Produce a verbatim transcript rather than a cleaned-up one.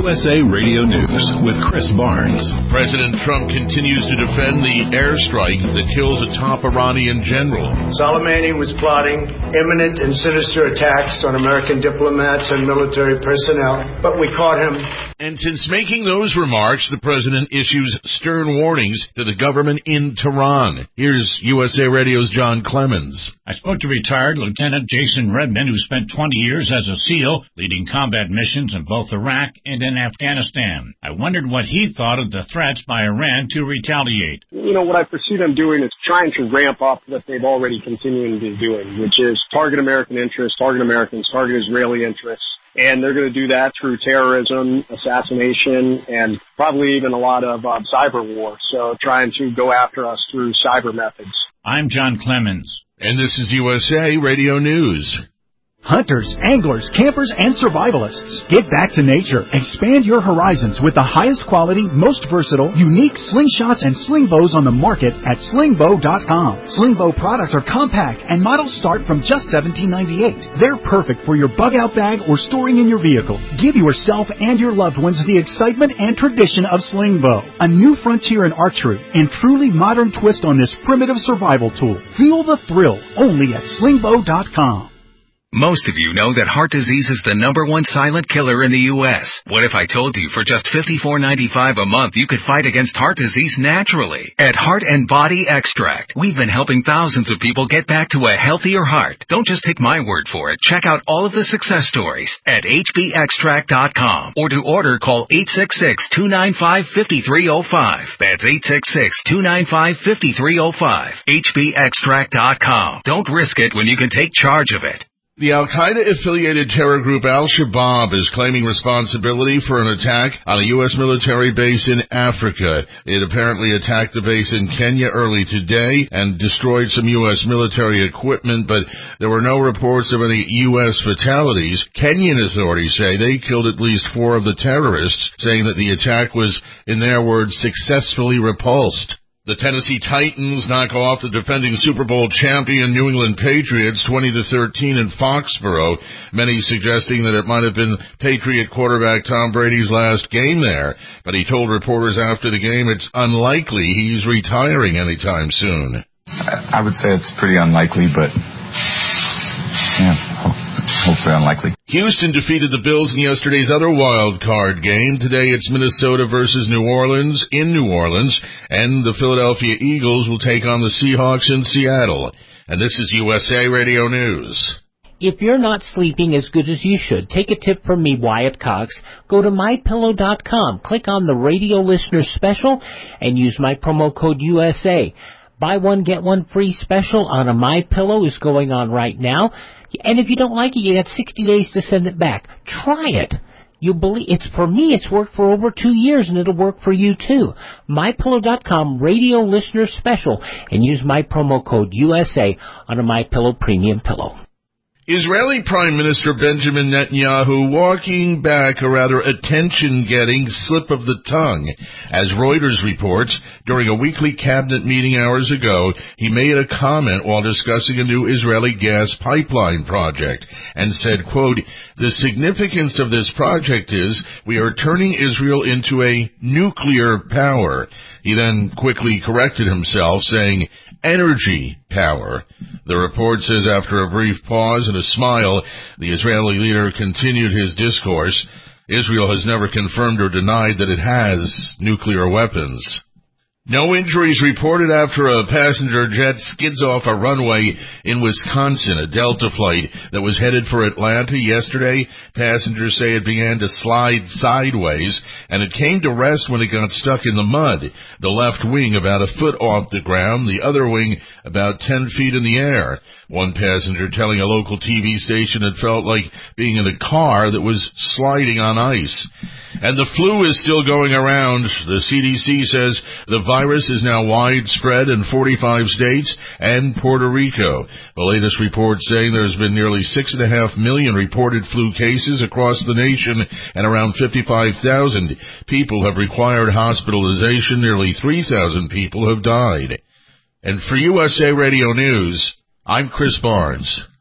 U S A Radio News with Chris Barnes. President Trump continues to defend the airstrike that kills a top Iranian general. Soleimani was plotting imminent and sinister attacks on American diplomats and military personnel, but we caught him. And since making those remarks, the president issues stern warnings to the government in Tehran. Here's U S A Radio's John Clemens. I spoke to retired Lieutenant Jason Redman, who spent twenty years as a SEAL, leading combat missions in both Iraq and in Afghanistan. I wondered what he thought of the threats by Iran to retaliate. You know, what I foresee them doing is trying to ramp up what they've already continuing to be doing, which is target American interests, target Americans, target Israeli interests. And they're going to do that through terrorism, assassination, and probably even a lot of uh, cyber war. So trying to go after us through cyber methods. I'm John Clemens. And this is U S A Radio News. Hunters, anglers, campers, and survivalists. Get back to nature. Expand your horizons with the highest quality, most versatile, unique slingshots and sling bows on the market at sling bow dot com. Sling bow products are compact and models start from just seventeen ninety-eight. They're perfect for your bug-out bag or storing in your vehicle. Give yourself and your loved ones the excitement and tradition of sling bow. A new frontier in archery and truly modern twist on this primitive survival tool. Feel the thrill only at sling bow dot com. Most of you know that heart disease is the number one silent killer in the U S What if I told you for just fifty-four ninety-five a month you could fight against heart disease naturally? At Heart and Body Extract, we've been helping thousands of people get back to a healthier heart. Don't just take my word for it. Check out all of the success stories at H B extract dot com, or to order, call eight six six, two nine five, five three zero five. That's eight six six, two nine five, five three zero five. H B extract dot com. Don't risk it when you can take charge of it. The al-Qaeda-affiliated terror group Al-Shabaab is claiming responsibility for an attack on a U S military base in Africa. It apparently attacked the base in Kenya early today and destroyed some U S military equipment, but there were no reports of any U S fatalities. Kenyan authorities say they killed at least four of the terrorists, saying that the attack was, in their words, successfully repulsed. The Tennessee Titans knock off the defending Super Bowl champion New England Patriots twenty to thirteen in Foxborough, many suggesting that it might have been Patriot quarterback Tom Brady's last game there. But he told reporters after the game it's unlikely he's retiring anytime soon. I would say it's pretty unlikely, but yeah, hopefully unlikely. Houston defeated the Bills in yesterday's other wild card game. Today it's Minnesota versus New Orleans in New Orleans, and the Philadelphia Eagles will take on the Seahawks in Seattle. And this is U S A Radio News. If you're not sleeping as good as you should, take a tip from me, Wyatt Cox. Go to my pillow dot com, click on the radio listener special, and use my promo code U S A. Buy one, get one free special on a MyPillow is going on right now. And if you don't like it, you got sixty days to send it back. Try it. You believe it's for me. It's worked for over two years, and it'll work for you too. my pillow dot com radio listener special, and use my promo code U S A on a MyPillow premium pillow. Israeli Prime Minister Benjamin Netanyahu walking back a rather attention-getting slip of the tongue. As Reuters reports, during a weekly cabinet meeting hours ago, he made a comment while discussing a new Israeli gas pipeline project and said, quote, "The significance of this project is we are turning Israel into a nuclear power." He then quickly corrected himself, saying, energy power. The report says after a brief pause and a smile, the Israeli leader continued his discourse. Israel has never confirmed or denied that it has nuclear weapons. No injuries reported after a passenger jet skids off a runway in Wisconsin, a Delta flight that was headed for Atlanta yesterday. Passengers say it began to slide sideways, and it came to rest when it got stuck in the mud. The left wing about a foot off the ground, the other wing about ten feet in the air. One passenger telling a local T V station it felt like being in a car that was sliding on ice. And the flu is still going around. The C D C says the virus is now widespread in forty-five states and Puerto Rico. The latest report saying there's been nearly six and a half million reported flu cases across the nation, and around fifty-five thousand people have required hospitalization. Nearly three thousand people have died. And for U S A Radio News, I'm Chris Barnes.